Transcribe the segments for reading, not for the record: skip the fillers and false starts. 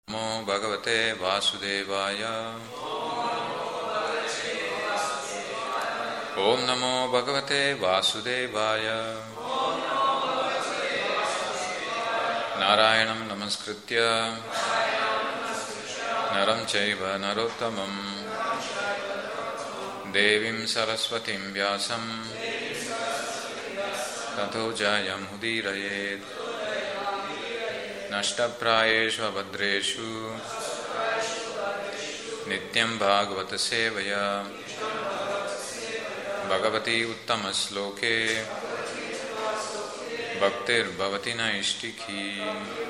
Namo Bhagavate Vasudevaya. Om Namo Bhagavate Vasudevaya. Narayanam Namaskritya Naram Chaiva Narottamam Devim Saraswatim Vyasam Tato Jayam Hudirayet Nashtaprayeshu Abhadreshu Nityam Bhagavata Sevaya Bhagavati Uttamasloke Bhaktir Bhavati Naishtiki.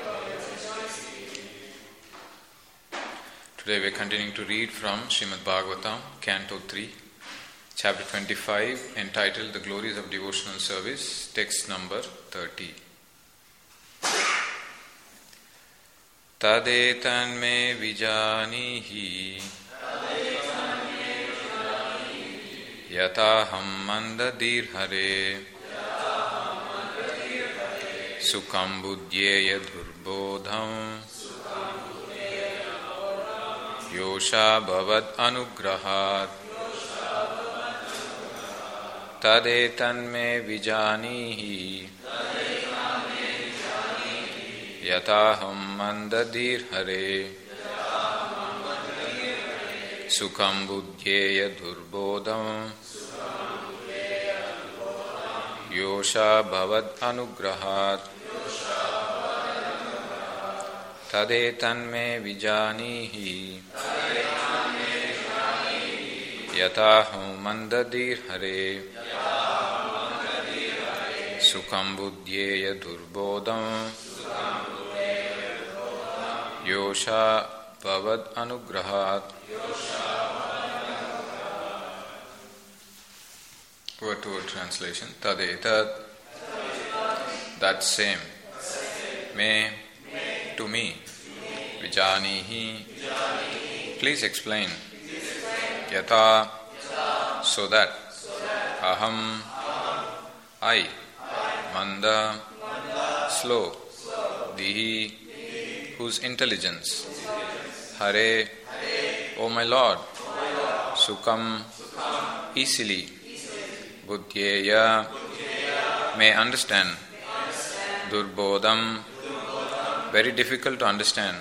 Today we are continuing to read from Srimad Bhagavatam, Canto 3, Chapter 25, entitled The Glories of Devotional Service, text number 30. Tadetan me vijanihi yataham mandadirhare sukham buddhyeya durbodham yosha bhavad anugrahat. Tadetan me vijanihi yataham mandadirhare sukham buddhyeya durbodham yosha bhavad anugrahat. Tadetan me vijanihi yataham mandadirhare sukham buddhyeya durbodham yosha bhavad anugrahat. Word to word translation. Tadetat, that same. Me, to me. Vijanihi, please explain. Yata, so that. Aham, I. Manda, slow. Dihi, whose intelligence. Hare, O my Lord. Sukham, easily. Buddhyeya, may understand. Durbodham, very difficult to understand.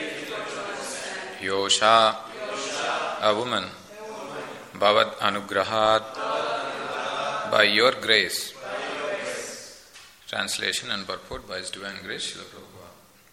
Yosha, a woman. Bhavad anugrahat, by your grace. Translation and purport by His Divine Grace, Srila Prabhupada.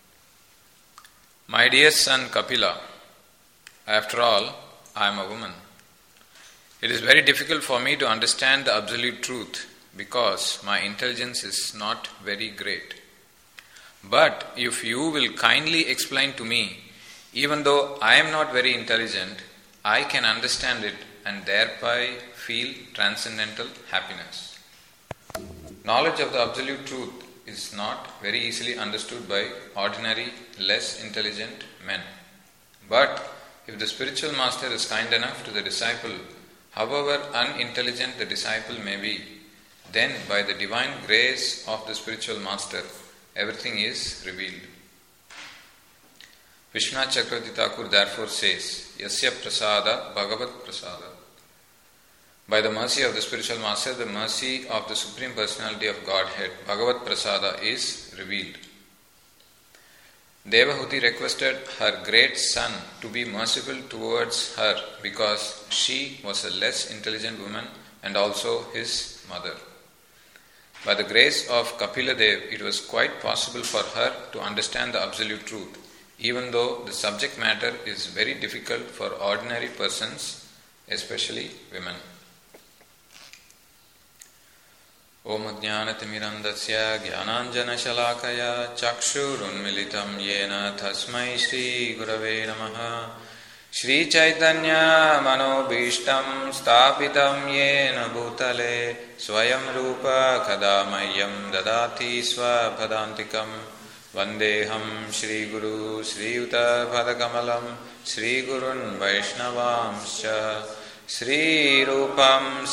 My dear son Kapila, after all, I am a woman. It is very difficult for me to understand the absolute truth because my intelligence is not very great. But if you will kindly explain to me, even though I am not very intelligent, I can understand it and thereby feel transcendental happiness. Knowledge of the absolute truth is not very easily understood by ordinary, less intelligent men. But if the spiritual master is kind enough to the disciple, however unintelligent the disciple may be, then by the divine grace of the spiritual master, everything is revealed. Vishwanath Chakravarti Thakur therefore says, Yasya prasada bhagavat prasada. By the mercy of the spiritual master, the mercy of the Supreme Personality of Godhead, Bhagavat Prasada, is revealed. Devahuti requested her great son to be merciful towards her because she was a less intelligent woman and also his mother. By the grace of Kapila Dev, it was quite possible for her to understand the absolute truth, even though the subject matter is very difficult for ordinary persons, especially women. Om Ajnanatimirandasya Jnananjana Shalakaya Chakshurunmilitam Yena Tasmai Shri Gurave Namaha Shri Chaitanya Manobhishtam Stapitam Yena Bhutale Swayam Rupa Kadamayam Dadati Swapadantikam Vandeham Shri Guru Shri Yuta Padakamalam Shri Gurun Vaishnavamscha Sri Rupam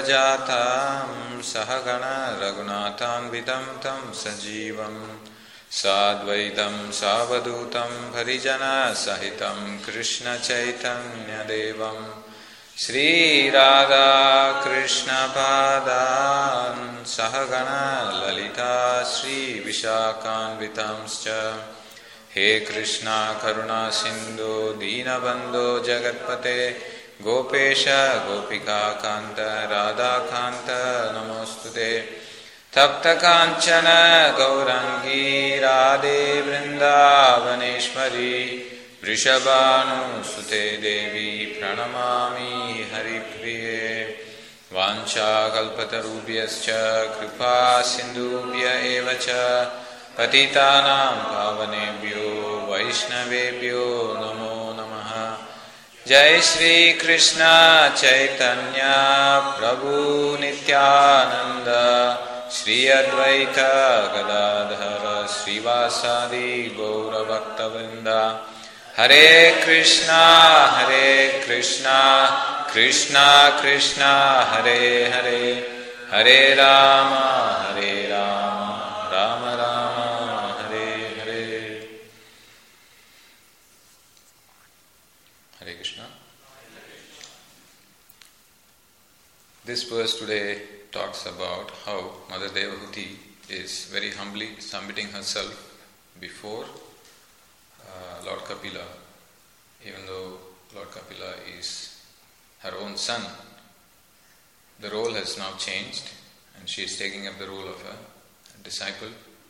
Sagrajatam Sahagana Raghunatham Vidam Tam Sajivam Sadvaitam Savadutam Parijana Sahitam Krishna Chaitanya Devam Sri Radha Krishna Padan Sahagana Lalita Sri Vishakanvitamscha He Krishna Karuna Sindhu Dinabandho Jagatpate Gopesha Gopika Kanta Radha Kanta Namostute Tapta Kanchana Gaurangi Radhe Vrindavaneshwari Vrishabhanu Sute Devi Pranamami Haripriye Vancha Kalpatarubhyascha Kripa Sindhubhya Evacha Patitanam Pavanebhyo Vaishnavebhyo Namo Namaha Jai Shri Krishna Chaitanya Prabhu Nityananda Shri Advaita Gadadhara Srivasadi Gaura Bhaktavrinda Hare Krishna Krishna Krishna Hare Hare Hare Rama Rama Rama Hare Hare. Hare Krishna. This verse today talks about how Mother Devahuti is very humbly submitting herself before Lord Kapila. Even though Lord Kapila is her own son, the role has now changed and she is taking up the role of a disciple,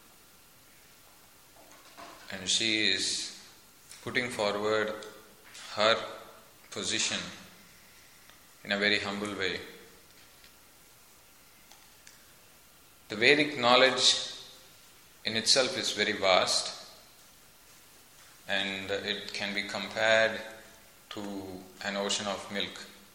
and she is putting forward her position in a very humble way. The Vedic knowledge in itself is very vast, and it can be compared to an ocean of milk.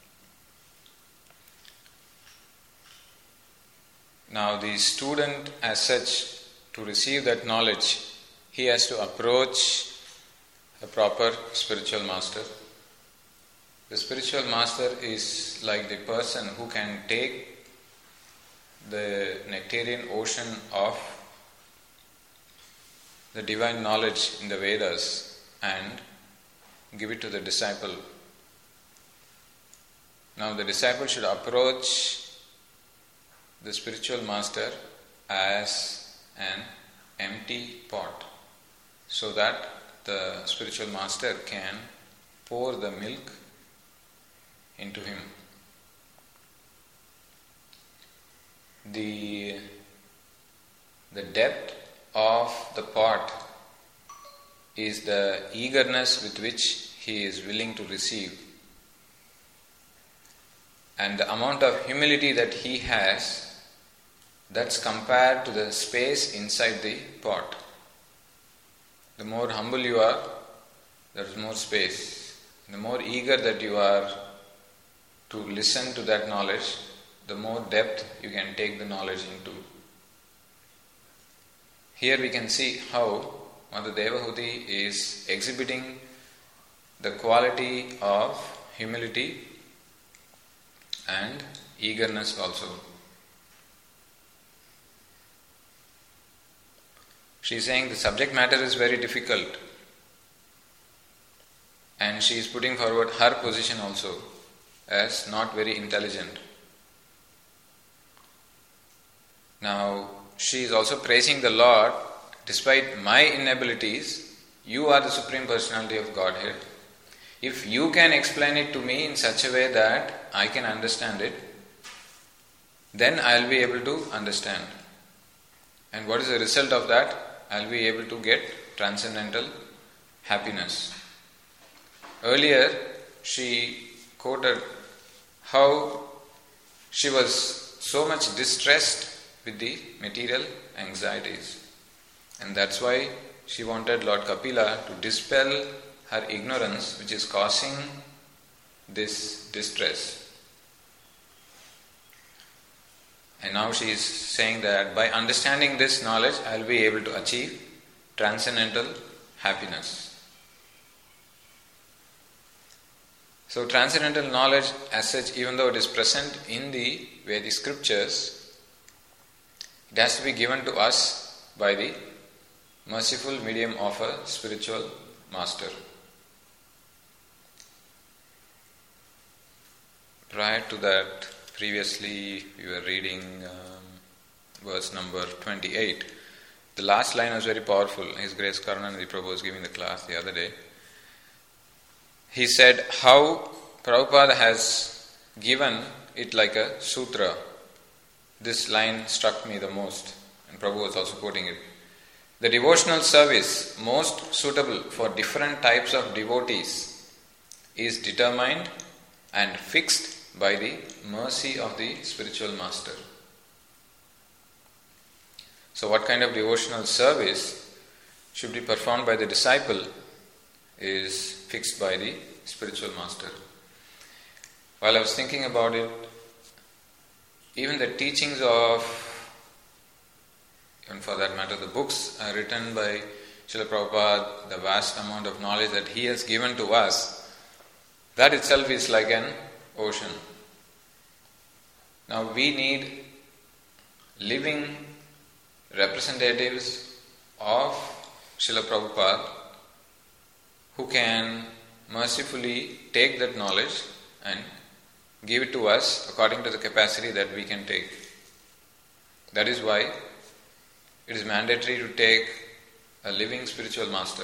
Now the student as such, to receive that knowledge, he has to approach a proper spiritual master. The spiritual master is like the person who can take the nectarian ocean of the divine knowledge in the Vedas and give it to the disciple. Now the disciple should approach the spiritual master as an empty pot, so that the spiritual master can pour the milk into him. The depth of the pot is the eagerness with which he is willing to receive, and the amount of humility that he has, that's compared to the space inside the pot. The more humble you are, there is more space. The more eager that you are to listen to that knowledge, the more depth you can take the knowledge into. Here we can see how Mother Devahuti is exhibiting the quality of humility and eagerness also. She is saying the subject matter is very difficult, and she is putting forward her position also as not very intelligent. Now, she is also praising the Lord, despite my inabilities, you are the Supreme Personality of Godhead. If you can explain it to me in such a way that I can understand it, then I will be able to understand. And what is the result of that? I will be able to get transcendental happiness. Earlier, she quoted how she was so much distressed with the material anxieties, and that's why she wanted Lord Kapila to dispel her ignorance, which is causing this distress. And now she is saying that by understanding this knowledge, I will be able to achieve transcendental happiness. So transcendental knowledge as such, even though it is present in the Vedic scriptures, it has to be given to us by the merciful medium of a spiritual master. Prior to that, previously we were reading verse number 28. The last line was very powerful. His Grace Karananidhi Prabhu was giving the class the other day. He said how Prabhupada has given it like a sutra. This line struck me the most, and Prabhu was also quoting it. The devotional service most suitable for different types of devotees is determined and fixed by the mercy of the spiritual master. So what kind of devotional service should be performed by the disciple is fixed by the spiritual master. While I was thinking about it, even the teachings of, even for that matter, the books are written by Srila Prabhupada, the vast amount of knowledge that he has given to us, that itself is like an ocean. Now we need living representatives of Srila Prabhupada who can mercifully take that knowledge and give it to us according to the capacity that we can take. That is why it is mandatory to take a living spiritual master.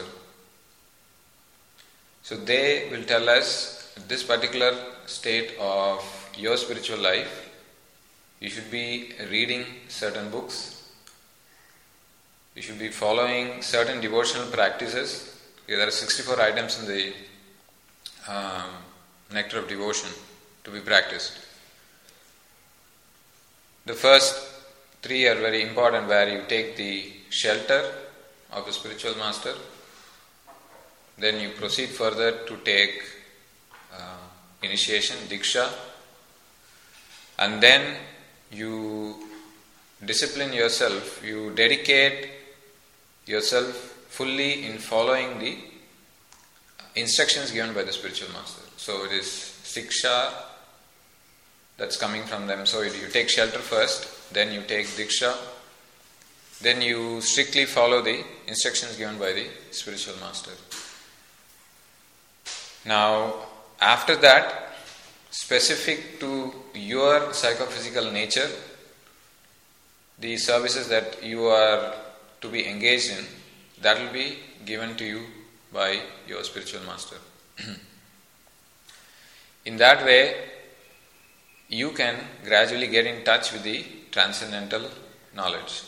So they will tell us at this particular state of your spiritual life, you should be reading certain books, you should be following certain devotional practices. There are 64 items in the nectar of devotion to be practiced. The first 3 are very important, where you take the shelter of the spiritual master, then you proceed further to take initiation, diksha, and then you discipline yourself, you dedicate yourself fully in following the instructions given by the spiritual master. So it is siksha that's coming from them. So you take shelter first, then you take diksha, then you strictly follow the instructions given by the spiritual master. Now, after that, specific to your psychophysical nature, the services that you are to be engaged in, that will be given to you by your spiritual master. In that way, you can gradually get in touch with the transcendental knowledge.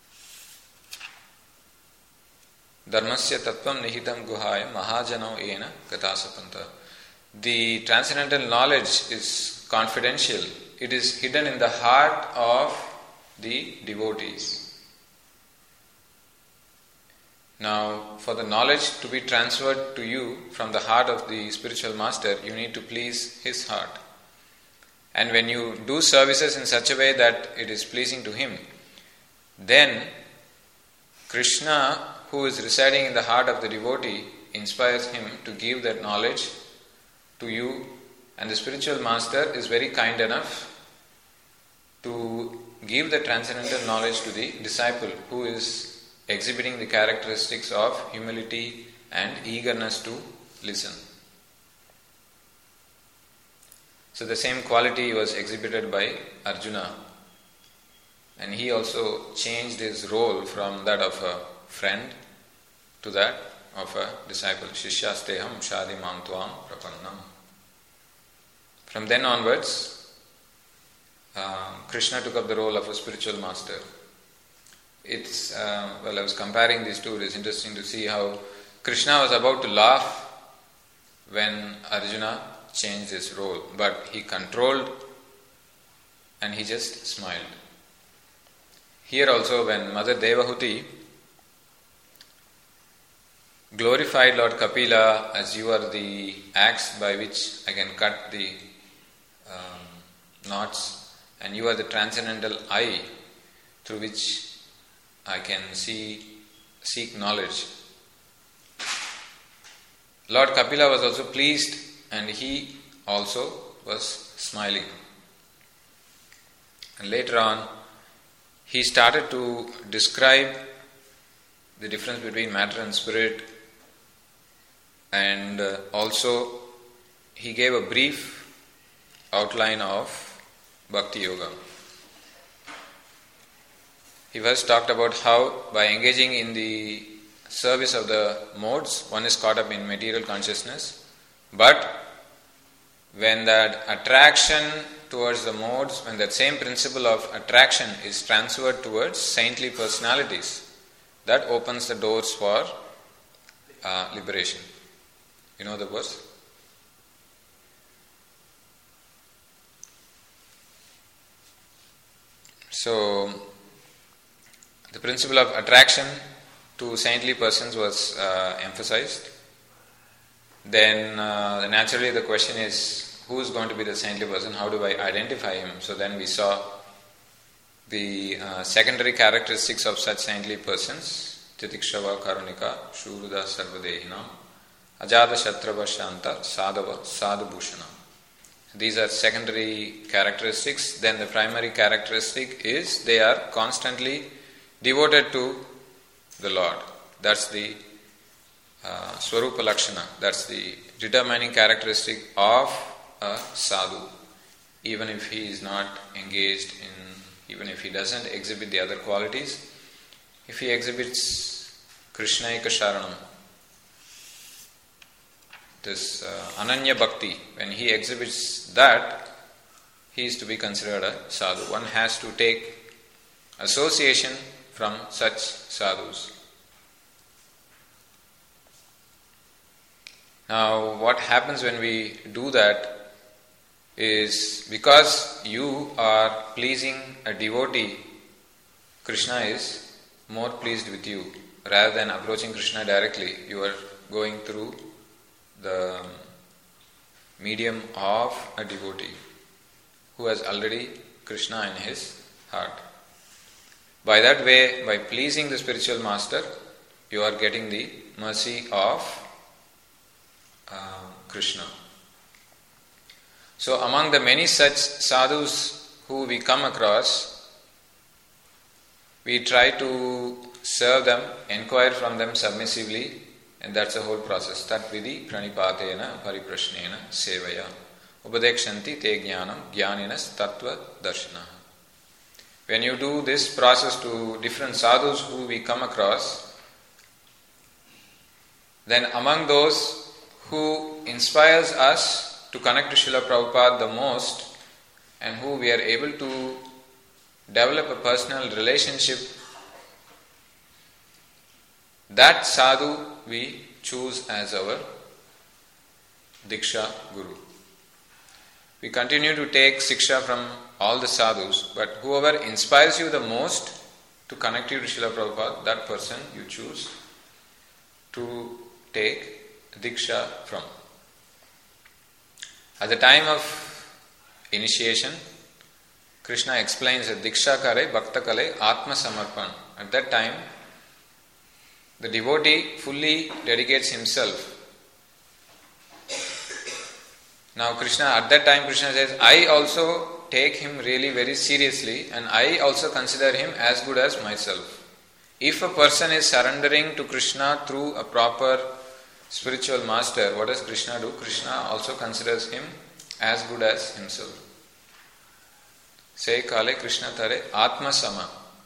Dharmasya tattvam nihitam guhaya mahajanam ena katasapanta. The transcendental knowledge is confidential. It is hidden in the heart of the devotees. Now, for the knowledge to be transferred to you from the heart of the spiritual master, you need to please his heart. And when you do services in such a way that it is pleasing to him, then Krishna, who is residing in the heart of the devotee, inspires him to give that knowledge to you, and the spiritual master is very kind enough to give the transcendental knowledge to the disciple who is exhibiting the characteristics of humility and eagerness to listen. So the same quality was exhibited by Arjuna, and he also changed his role from that of a friend to that of a disciple. Shishyasteham shadi mantvam prapannam. From then onwards, Krishna took up the role of a spiritual master. It's I was comparing these two. It's interesting to see how Krishna was about to laugh when Arjuna changed his role, but he controlled and he just smiled. Here also, when Mother Devahuti glorified Lord Kapila as, you are the axe by which I can cut the knots, and you are the transcendental eye through which I can seek knowledge. Lord Kapila was also pleased, and he also was smiling. And later on, he started to describe the difference between matter and spirit, and also he gave a brief outline of Bhakti Yoga. He first talked about how by engaging in the service of the modes, one is caught up in material consciousness, but when that attraction towards the modes, when that same principle of attraction is transferred towards saintly personalities, that opens the doors for liberation. You know the verse? So, the principle of attraction to saintly persons was emphasized. Then naturally the question is, who is going to be the saintly person? How do I identify him? So then we saw the secondary characteristics of such saintly persons: Titikshava Karunika Shuruda Sarvadehina Ajada Shatrava Shanta Sadhava Sadhubhushana. These are secondary characteristics. Then the primary characteristic is they are constantly devoted to the Lord. That's the Swarupa Lakshana. That's the determining characteristic of a sadhu. Even if he is not engaged in, even if he doesn't exhibit the other qualities, if he exhibits Krishnaika Sharanam, this Ananya Bhakti, when he exhibits that, he is to be considered a sadhu. One has to take association from such sadhus. Now, what happens when we do that is, because you are pleasing a devotee, Krishna is more pleased with you. Rather than approaching Krishna directly, you are going through the medium of a devotee who has already Krishna in his heart. By that way, by pleasing the spiritual master, you are getting the mercy of Krishna. So among the many such sadhus who we come across, we try to serve them, inquire from them submissively, and that's the whole process. Tat vidhi pranipatena pariprashnena sevaya upadekshanti te jnanam jnaninas tattva darshana. When you do this process to different sadhus who we come across, then among those who inspires us to connect to Srila Prabhupada the most, and who we are able to develop a personal relationship, that sadhu we choose as our Diksha Guru. We continue to take Siksha from all the sadhus, but whoever inspires you the most to connect you to Srila Prabhupada, that person you choose to take Diksha from. At the time of initiation, Krishna explains that Diksha Kare Bhakta Kale Atma Samarpan. At that time, the devotee fully dedicates himself. Now Krishna, at that time Krishna says, I also take him really very seriously, and I also consider him as good as myself. If a person is surrendering to Krishna through a proper spiritual master, what does Krishna do? Krishna also considers him as good as himself. Say Kale Krishna Tare Atma Sama.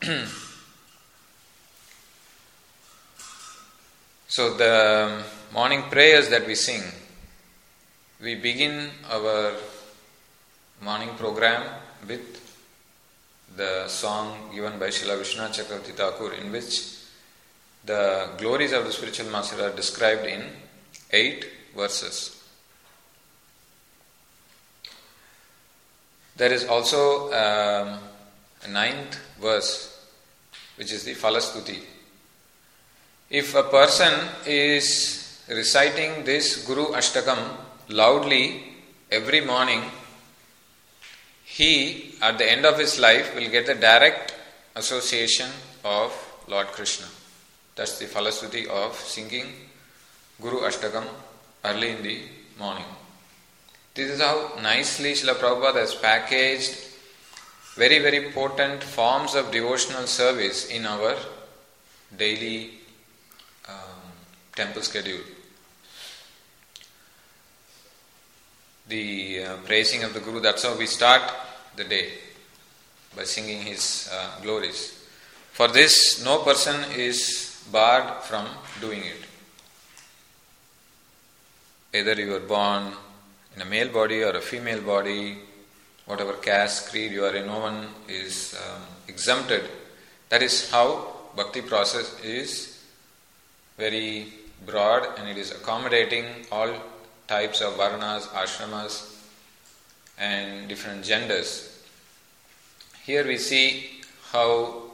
So the morning prayers that we sing, we begin our morning program with the song given by Srila Vishwanath Chakravarti Thakur, in which the glories of the spiritual master are described in 8 verses. There is also a 9th verse, which is the Falastuti. If a person is reciting this Guru Ashtakam loudly every morning, he, at the end of his life, will get the direct association of Lord Krishna. That's the Falastuti of singing Guru Ashtakam early in the morning. This is how nicely Srila Prabhupada has packaged very, very potent forms of devotional service in our daily temple schedule. The praising of the Guru, that's how we start the day, by singing his glories. For this, no person is barred from doing it. Either you were born in a male body or a female body, whatever caste, creed you are in, no one is exempted. That is how bhakti process is very broad, and it is accommodating all types of varnas, ashramas and different genders. Here we see how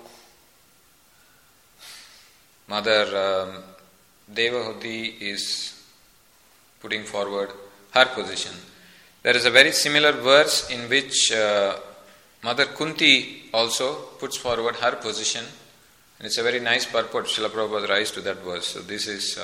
Mother Devahuti is putting forward her position. There is a very similar verse in which Mother Kunti also puts forward her position, and it's a very nice purport. Srila Prabhupada writes to that verse. So this is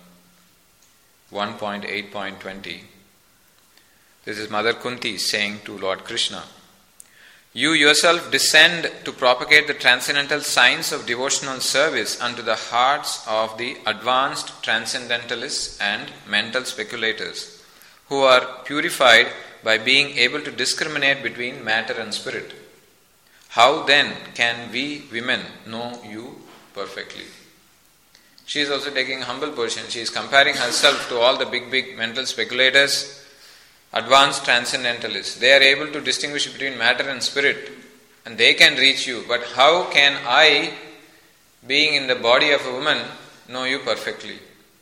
1.8.20. This is Mother Kunti saying to Lord Krishna, "You yourself descend to propagate the transcendental science of devotional service unto the hearts of the advanced transcendentalists and mental speculators, who are purified by being able to discriminate between matter and spirit. How then can we women know you perfectly?" She is also taking a humble position. She is comparing herself to all the big mental speculators, advanced transcendentalists. They are able to distinguish between matter and spirit, and they can reach you. But how can I, being in the body of a woman, know you perfectly?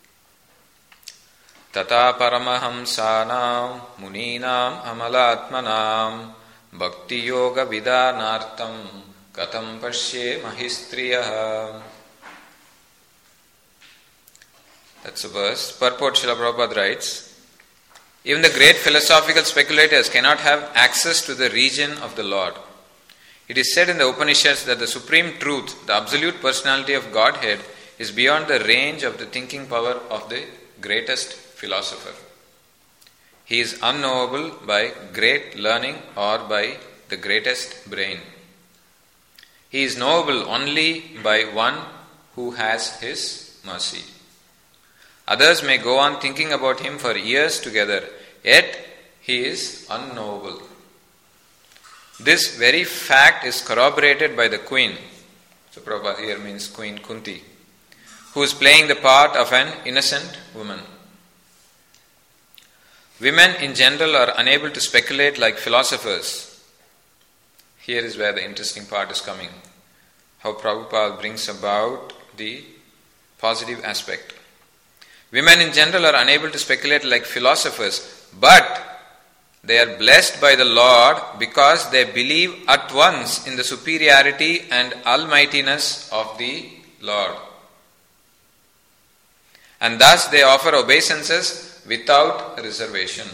Tata paramahamsanam muninam amalatmanam bhakti yoga vidanartam katam pasye mahistriyah. That's a verse. Purport, Srila Prabhupada writes, even the great philosophical speculators cannot have access to the region of the Lord. It is said in the Upanishads that the supreme truth, the absolute personality of Godhead, is beyond the range of the thinking power of the greatest philosopher. He is unknowable by great learning or by the greatest brain. He is knowable only by one who has his mercy. Others may go on thinking about him for years together, yet he is unknowable. This very fact is corroborated by the queen. So Prabhupada here means Queen Kunti, who is playing the part of an innocent woman. Women in general are unable to speculate like philosophers. Here is where the interesting part is coming. How Prabhupada brings about the positive aspect. Women in general are unable to speculate like philosophers, but they are blessed by the Lord because they believe at once in the superiority and almightiness of the Lord. And thus they offer obeisances without reservation.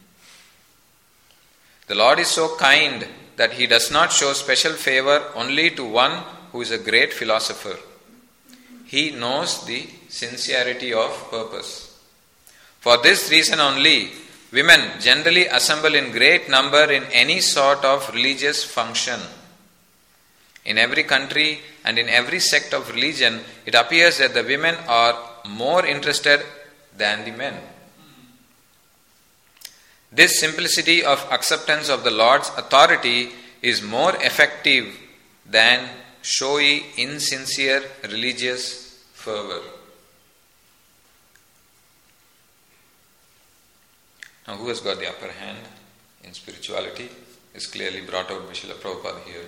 The Lord is so kind that He does not show special favor only to one who is a great philosopher. He knows the sincerity of purpose. For this reason only, women generally assemble in great number in any sort of religious function. In every country and in every sect of religion, it appears that the women are more interested than the men. This simplicity of acceptance of the Lord's authority is more effective than showy, insincere religious fervor. Now, who has got the upper hand in spirituality is clearly brought out by Srila Prabhupada here.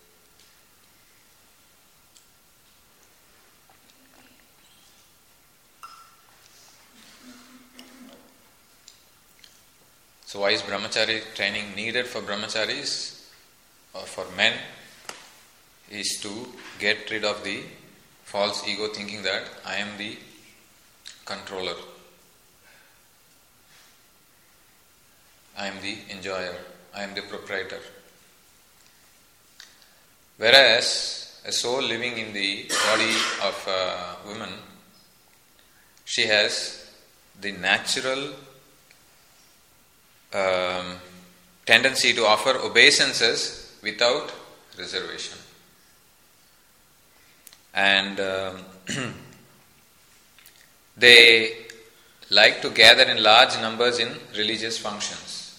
So why is brahmachari training needed for brahmacharis or for men? Is to get rid of the false ego thinking that I am the controller, I am the enjoyer, I am the proprietor. Whereas a soul living in the body of a woman, she has the natural tendency to offer obeisances without reservation. And they like to gather in large numbers in religious functions.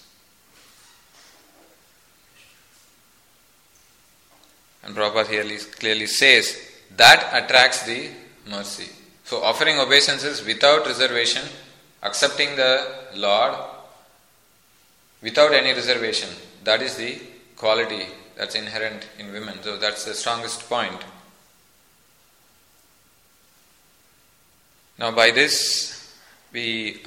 And Prabhupada here clearly says that attracts the mercy. So offering obeisances without reservation, accepting the Lord without any reservation, that is the quality that's inherent in women. So that's the strongest point. Now by this we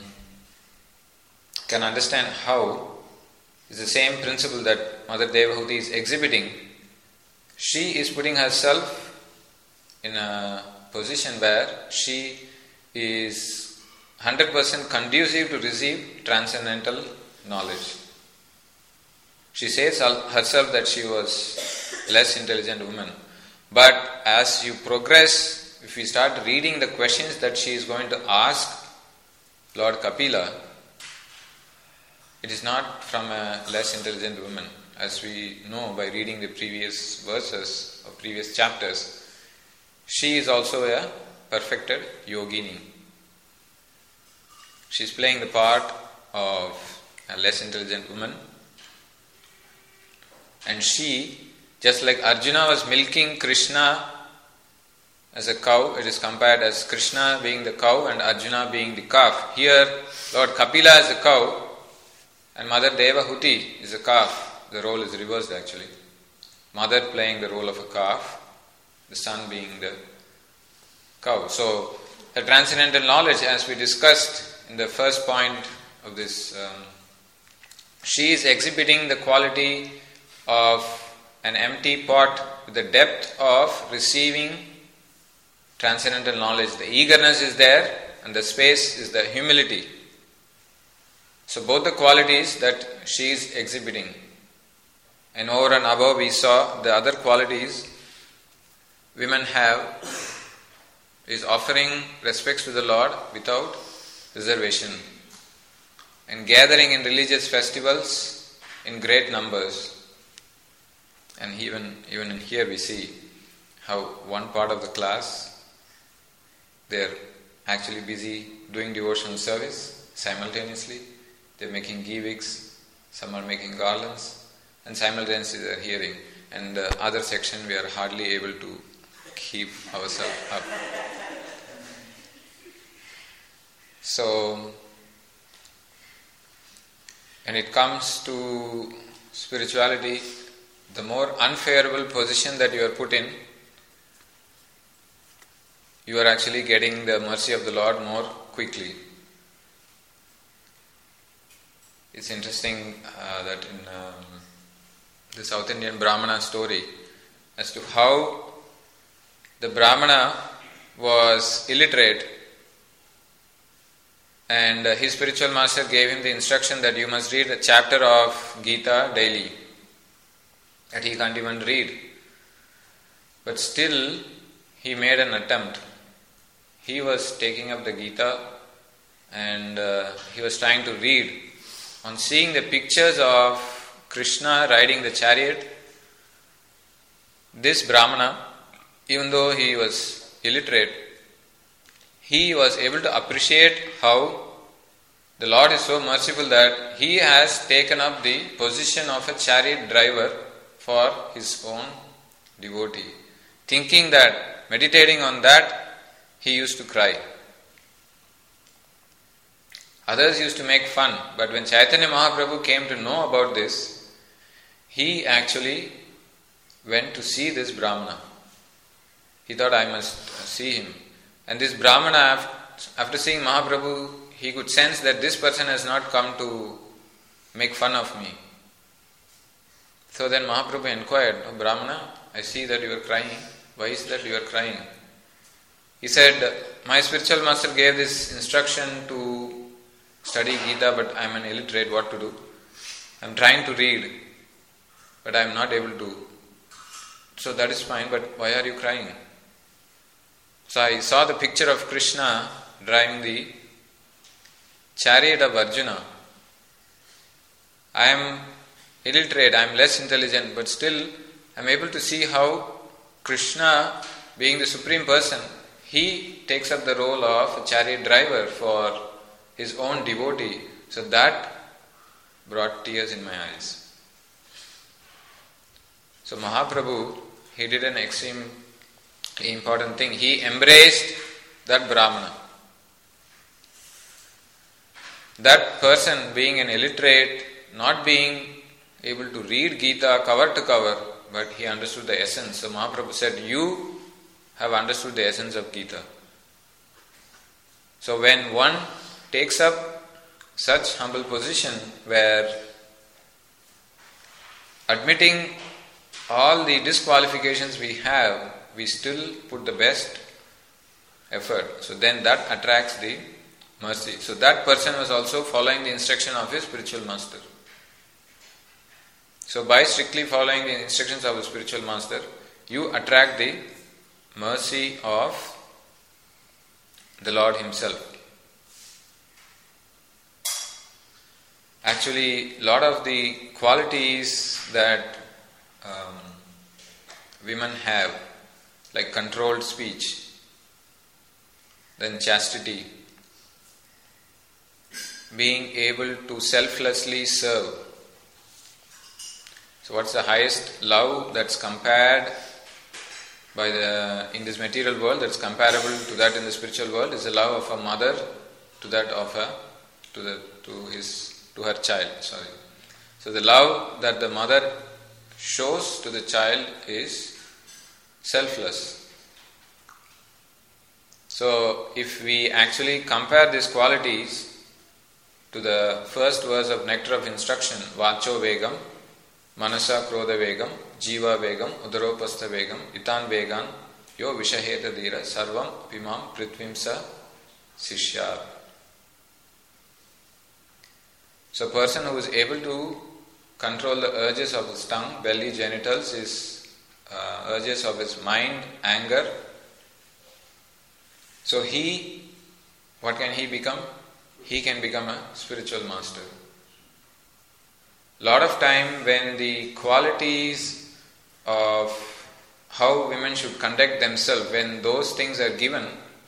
can understand how it's the same principle that Mother Devahuti is exhibiting. She is putting herself in a position where she is 100% conducive to receive transcendental knowledge. She says herself that she was less intelligent woman. But as you progress, if you start reading the questions that she is going to ask Lord Kapila, it is not from a less intelligent woman. As we know by reading the previous verses or previous chapters, she is also a perfected yogini. She is playing the part of a less intelligent woman. And she, just like Arjuna was milking Krishna as a cow, it is compared as Krishna being the cow and Arjuna being the calf. Here, Lord Kapila is a cow and Mother Devahuti is a calf. The role is reversed actually. Mother playing the role of a calf, the son being the cow. So, her transcendental knowledge, as we discussed in the first point of this, she is exhibiting the quality of an empty pot with the depth of receiving transcendental knowledge. The eagerness is there and the space is the humility. So both the qualities that she is exhibiting. And over and above we saw the other qualities women have is offering respects to the Lord without reservation and gathering in religious festivals in great numbers. And even in here we see how one part of the class, they are actually busy doing devotional service simultaneously. They are making ghee-wicks, some are making garlands, and simultaneously they are hearing. And the other section we are hardly able to keep ourselves up. So, when it comes to spirituality, the more unfavorable position that you are put in, you are actually getting the mercy of the Lord more quickly. It's interesting that in the South Indian Brahmana story, as to how the Brahmana was illiterate and his spiritual master gave him the instruction that you must read a chapter of Gita daily, that he can't even read. But still, he made an attempt. He was taking up the Gita and he was trying to read. On seeing the pictures of Krishna riding the chariot, this Brahmana, even though he was illiterate, he was able to appreciate how the Lord is so merciful that he has taken up the position of a chariot driver for his own devotee. Thinking that, meditating on that, he used to cry. Others used to make fun, but when Chaitanya Mahaprabhu came to know about this, he actually went to see this Brahmana. He thought, I must see him. And this Brahmana, after seeing Mahaprabhu, he could sense that this person has not come to make fun of me. So then Mahaprabhu inquired, "Oh Brahmana, I see that you are crying. Why is that you are crying?" He said, "My spiritual master gave this instruction to study Gita, but I am an illiterate, what to do? I am trying to read, but I am not able to. So that is fine, but why are you crying?" So I saw the picture of Krishna driving the chariot of Arjuna. I am illiterate, I am less intelligent, but still I am able to see how Krishna, being the Supreme Person, he takes up the role of a chariot driver for his own devotee. So that brought tears in my eyes. So Mahaprabhu, he did an extremely important thing. He embraced that Brahmana. That person being an illiterate, not being able to read Gita cover to cover, but he understood the essence. So Mahaprabhu said, you have understood the essence of Gita. So when one takes up such humble position where admitting all the disqualifications we have, we still put the best effort. So then that attracts the mercy. So that person was also following the instruction of his spiritual master. So by strictly following the instructions of a spiritual master, you attract the mercy of the Lord Himself. Actually, a lot of the qualities that women have, like controlled speech, then chastity, being able to selflessly serve. So what's the highest love that's compared in this material world, that's comparable to that in the spiritual world, is the love of a mother to that of her child. So the love that the mother shows to the child is selfless. So if we actually compare these qualities to the first verse of Nectar of Instruction, Vacho Vegam, Manasa Krodha Vegam, Jiva Vegam, Udaropastha Vegam, Itan Vegan, Yo Vishaheta Dira, Sarvam Pimam Prithvimsa Sishya. So a person who is able to control the urges of his tongue, belly, genitals, urges of his mind, anger. So what can he become? He can become a spiritual master. Lot of time when the qualities of how women should conduct themselves, when those things are given,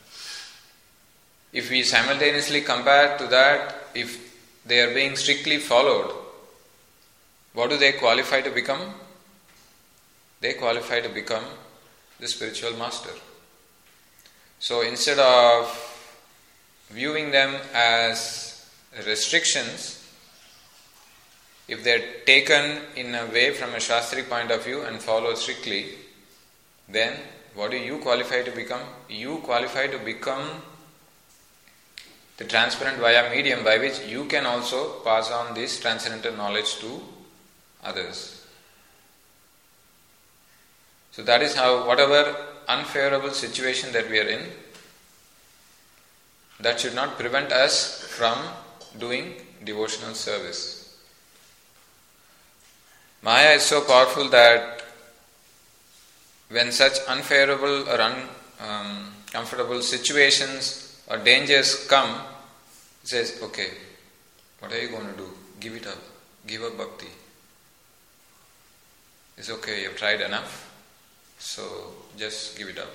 if we simultaneously compare to that, if they are being strictly followed, what do they qualify to become? They qualify to become the spiritual master. So instead of viewing them as restrictions, if they are taken in a way from a Shastric point of view and followed strictly, then what do you qualify to become? You qualify to become the transparent via medium by which you can also pass on this transcendental knowledge to others. So that is how whatever unfavorable situation that we are in, that should not prevent us from doing devotional service. Maya is so powerful that when such unfavorable or uncomfortable situations or dangers come, it says, okay, what are you going to do? Give it up. Give up bhakti. It's okay, you've tried enough, so just give it up.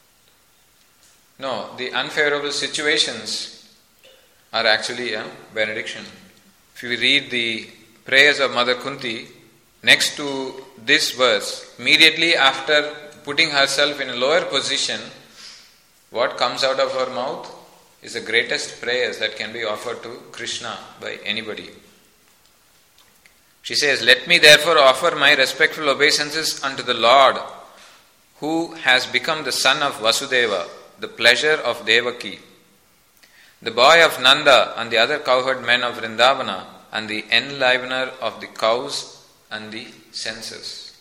No, the unfavorable situations are actually a benediction. If you read the prayers of Mother Kunti, next to this verse, immediately after putting herself in a lower position, what comes out of her mouth is the greatest prayers that can be offered to Krishna by anybody. She says, "Let me therefore offer my respectful obeisances unto the Lord, who has become the son of Vasudeva, the pleasure of Devaki, the boy of Nanda and the other cowherd men of Vrindavana, and the enlivener of the cows and the senses."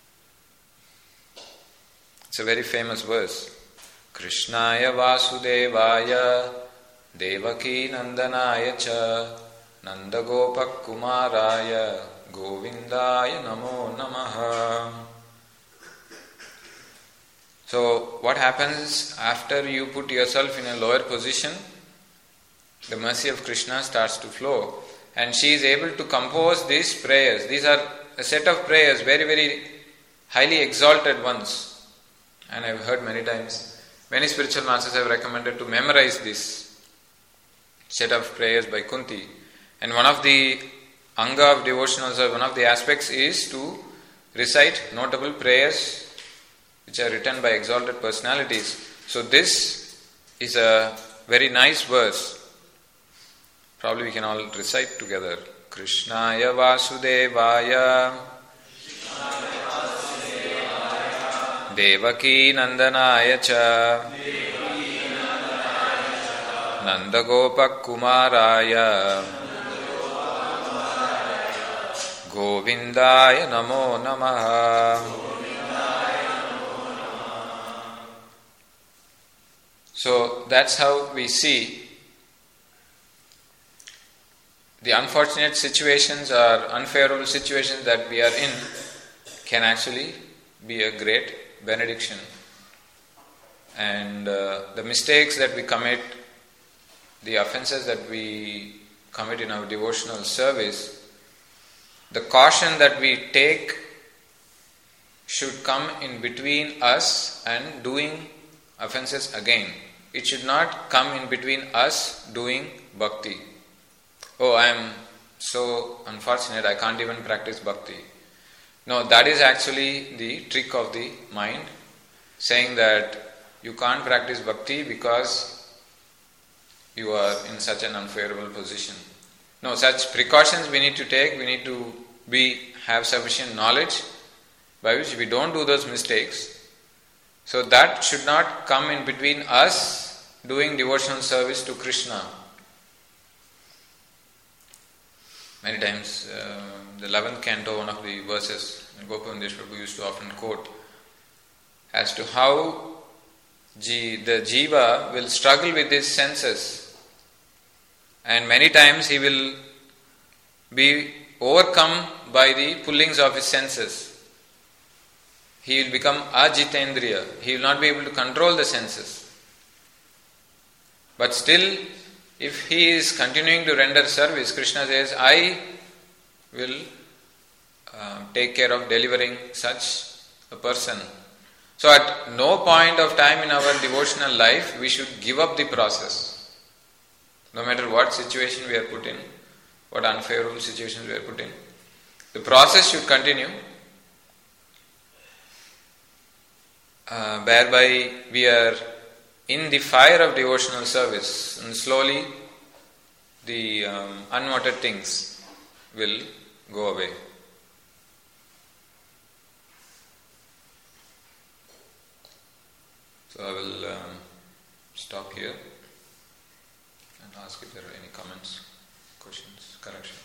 It's a very famous verse. Krishnaya Vasudevaya Devaki Nandanaya Cha Nandagopak Kumaraya Govindaya Namo Namaha. So what happens after you put yourself in a lower position? The mercy of Krishna starts to flow, and she is able to compose these prayers. These are a set of prayers, very, very highly exalted ones. And I've heard many times, Many spiritual masters have recommended to memorize this set of prayers by Kunti. And one of the anga of devotional service, one of the aspects is to recite notable prayers which are written by exalted personalities. So this is a very nice verse. Probably we can all recite together. Krishnaya Vasudevaya Devaki Nandanaya Cha Nandagopa Kumaraya Govindaya Namo Namaha. So that's how we see the unfortunate situations or unfavorable situations that we are in can actually be a great benediction. And the mistakes that we commit, the offenses that we commit in our devotional service, the caution that we take should come in between us and doing offenses again. It should not come in between us doing bhakti. Oh, I am so unfortunate, I can't even practice bhakti. No, that is actually the trick of the mind, saying that you can't practice bhakti because you are in such an unfavorable position. No, such precautions we need to take. We need to have sufficient knowledge by which we don't do those mistakes. So that should not come in between us doing devotional service to Krishna. Many times, the 11th canto, one of the verses Gopavandeshwar Prabhu used to often quote, as to how the jiva will struggle with his senses, and many times he will be overcome by the pullings of his senses. He will become ajitendriya. He will not be able to control the senses. But still, if he is continuing to render service, Krishna says, I will take care of delivering such a person. So at no point of time in our devotional life, we should give up the process. No matter what situation we are put in, what unfavorable situations we are put in, the process should continue. Whereby we are in the fire of devotional service, and slowly the unwanted things will go away. So I will stop here and ask if there are any comments, questions, corrections.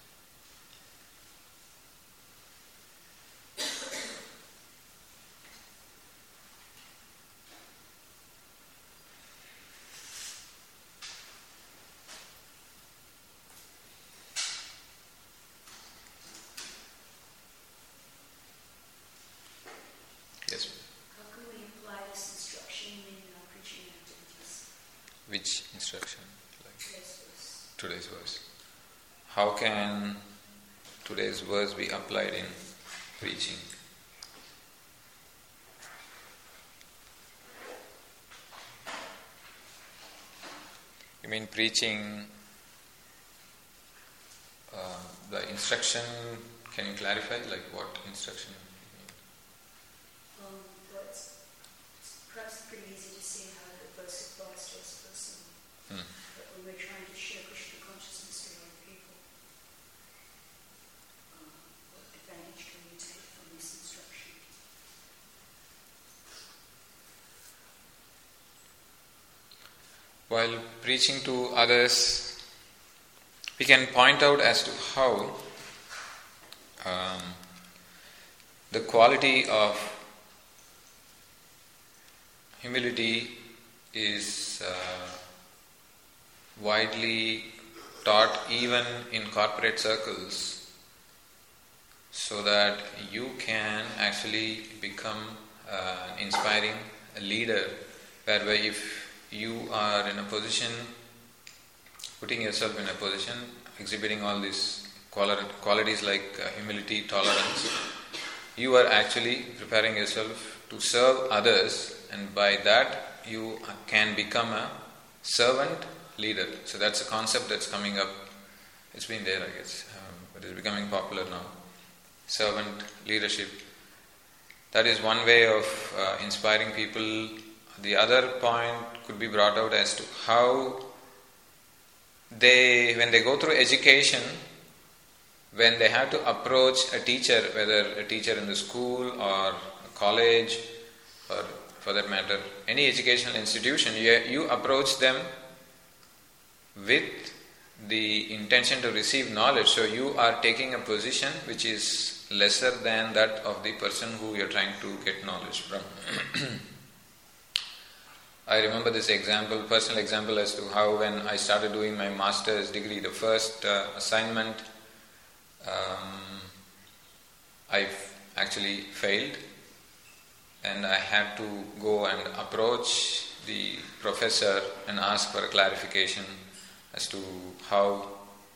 Yes. How can we apply this instruction in our preaching activities? Which instruction? Like Today's verse. How can today's verse be applied in preaching? You mean preaching, the instruction, can you clarify, like what instruction? Well, it's perhaps pretty easy to see how the verse applies to us personally. But when we're trying to share Krishna consciousness to other people, what advantage can we take from this instruction? While preaching to others, we can point out as to how the quality of humility is widely taught even in corporate circles, so that you can actually become an inspiring leader, whereby if you are in a position, putting yourself in a position, exhibiting all these qualities like humility, tolerance, you are actually preparing yourself to serve others, and by that you can become a servant leader. So that's a concept that's coming up. It's been there, I guess, but it's becoming popular now. Servant leadership. That is one way of inspiring people. The other point could be brought out as to how when they go through education, when they have to approach a teacher, whether a teacher in the school or a college or for that matter, any educational institution, you approach them with the intention to receive knowledge. So you are taking a position which is lesser than that of the person who you are trying to get knowledge from. I remember this example, personal example, as to how when I started doing my master's degree, the first assignment, I actually failed, and I had to go and approach the professor and ask for a clarification as to how,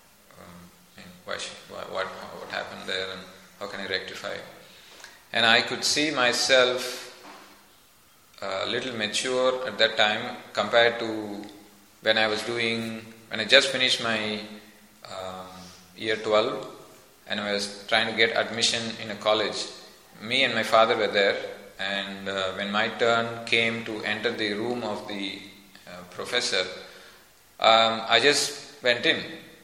what happened there and how can I rectify it. And I could see myself a little mature at that time compared to when I just finished my year 12 and I was trying to get admission in a college. Me and my father were there, and when my turn came to enter the room of the professor, I just went in,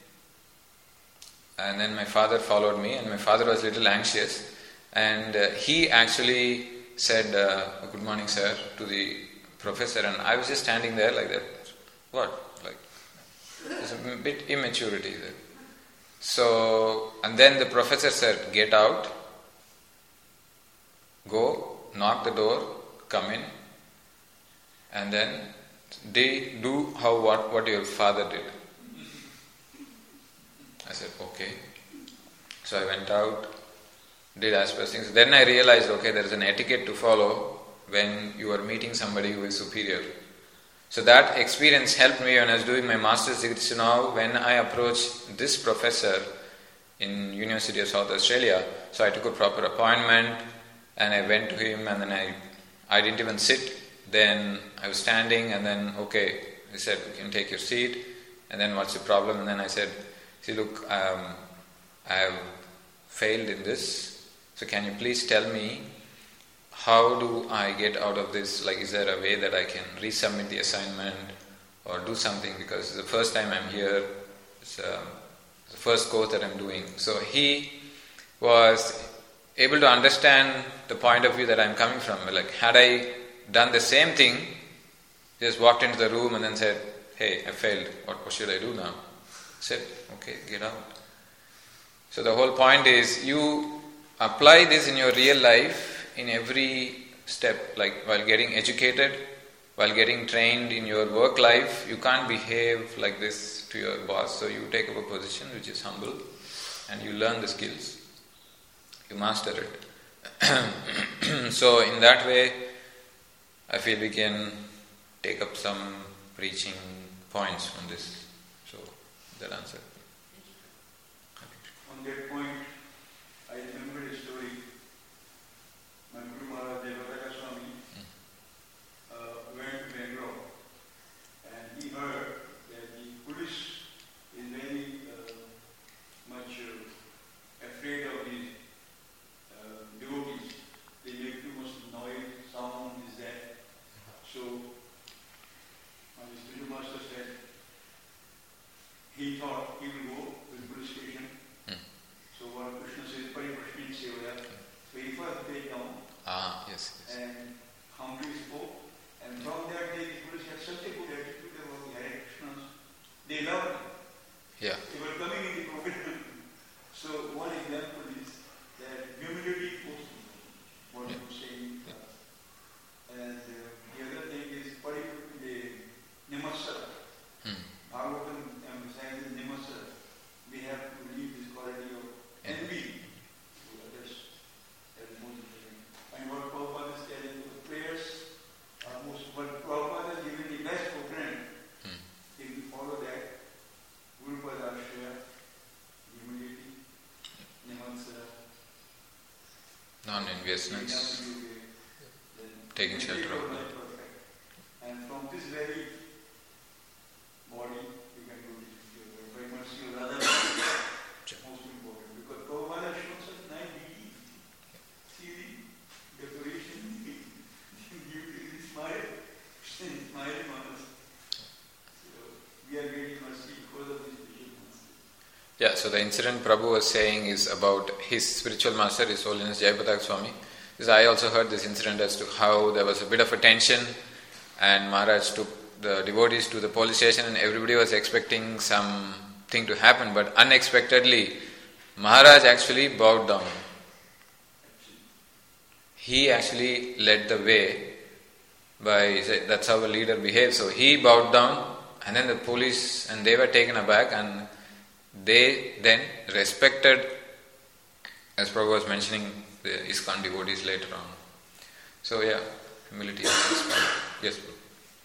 and then my father followed me, and my father was a little anxious, and he actually said, "Good morning, sir," to the professor, and I was just standing there like that. What? Like, there's a bit immaturity there. So, and then the professor said, "Get out, go, knock the door, come in, and then do what your father did." I said, "Okay." So I went out, did as per things. Then I realized, okay, there is an etiquette to follow when you are meeting somebody who is superior. So that experience helped me when I was doing my master's degree. So now when I approach this professor in University of South Australia, so I took a proper appointment and I went to him, and then I didn't even sit. Then I was standing, and then, okay, he said, "You can take your seat." And then, "What's the problem?" And then I said, "See, look, I have failed in this. So can you please tell me, how do I get out of this? Like, is there a way that I can resubmit the assignment or do something? Because it's the first time I'm here. It's the first course that I'm doing." So he was able to understand the point of view that I'm coming from. Like, had I done the same thing, just walked into the room and then said, "Hey, I failed. What should I do now?" I said, "Okay, get out." So the whole point is, you apply this in your real life in every step. Like while getting educated, while getting trained in your work life, you can't behave like this to your boss. So you take up a position which is humble, and you learn the skills. You master it. So in that way, I feel we can take up some preaching points from this. So that answer. On that point, I remember a story. My Guru Maharaj Devadatta Swami went to Bangalore, and he heard that the police is very much afraid of these devotees. They make too much noise, sound, is that. So, my spiritual master said, he thought he will go to the police station. So what Krishna says, Pariprashmin Sevaya. So he first paid down. Yes. And humbly spoke. And from that day, the police had such a good attitude about the Hare Krishnas. They loved him. Yeah. They were coming in the program. So one example is that humility goes to what you were saying. And the other thing is the Nimasara. Bhagavatam emphasizes Nimasara. We have to leave this quality of envy to others. That is most important. And what Prabhupada is telling, the prayers are most, but Prabhupada is giving the best program. If we follow that, Guru Padashaya, humility, Nimasara, Non-investments, taking shelter of God. And this very body, we can do this by mercy of other most important. Because Prabhupada shows us 9 degrees. See the decoration, the smile, smile manas. So we are getting mercy because of this spiritual master. Yeah, so the incident Prabhu was saying is about his spiritual master, His Holiness Jayapatak Swami. Because I also heard this incident as to how there was a bit of a tension and Maharaj took the devotees to the police station and everybody was expecting something to happen, but unexpectedly Maharaj actually bowed down. He actually led the way by, that's how a leader behaves. So he bowed down and then the police, and they were taken aback and they then respected, as Prabhu was mentioning, the ISKCON devotees later on. So yeah, humility is inspired. Yes, Prabhu.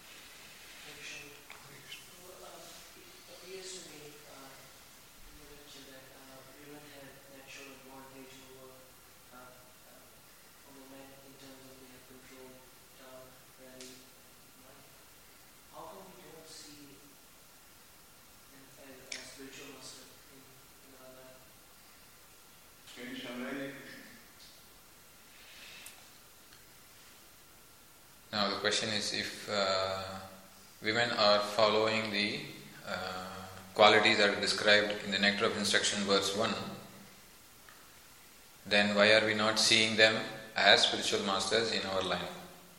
Now the question is, if women are following the qualities that are described in the Nectar of Instruction verse 1, then why are we not seeing them as spiritual masters in our line?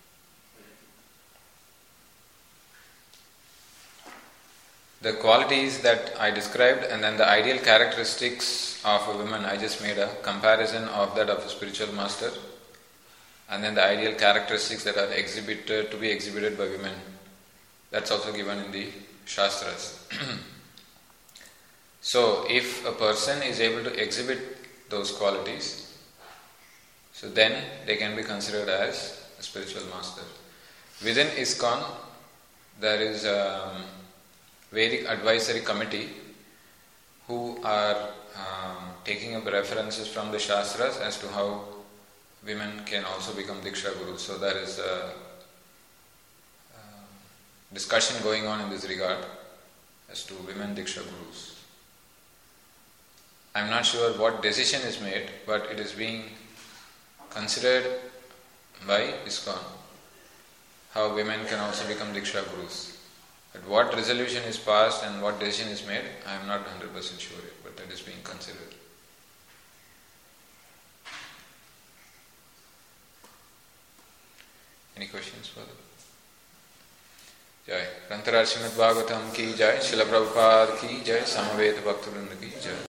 The qualities that I described and then the ideal characteristics of a woman, I just made a comparison of that of a spiritual master, and then the ideal characteristics that are to be exhibited by women. That's also given in the Shastras. So, if a person is able to exhibit those qualities, so then they can be considered as a spiritual master. Within ISKCON, there is a Vedic Advisory Committee who are taking up references from the Shastras as to how women can also become Diksha Gurus. So there is a discussion going on in this regard as to women Diksha Gurus. I am not sure what decision is made, but it is being considered by ISKCON how women can also become Diksha Gurus. But what resolution is passed and what decision is made, I am not 100% sure yet, but that is being considered. Any questions further? Jai. Grantaraj Srimad Bhagavatam ki jai, Srila Prabhupada ki jai, Samaveta Bhaktivinoda ki jai.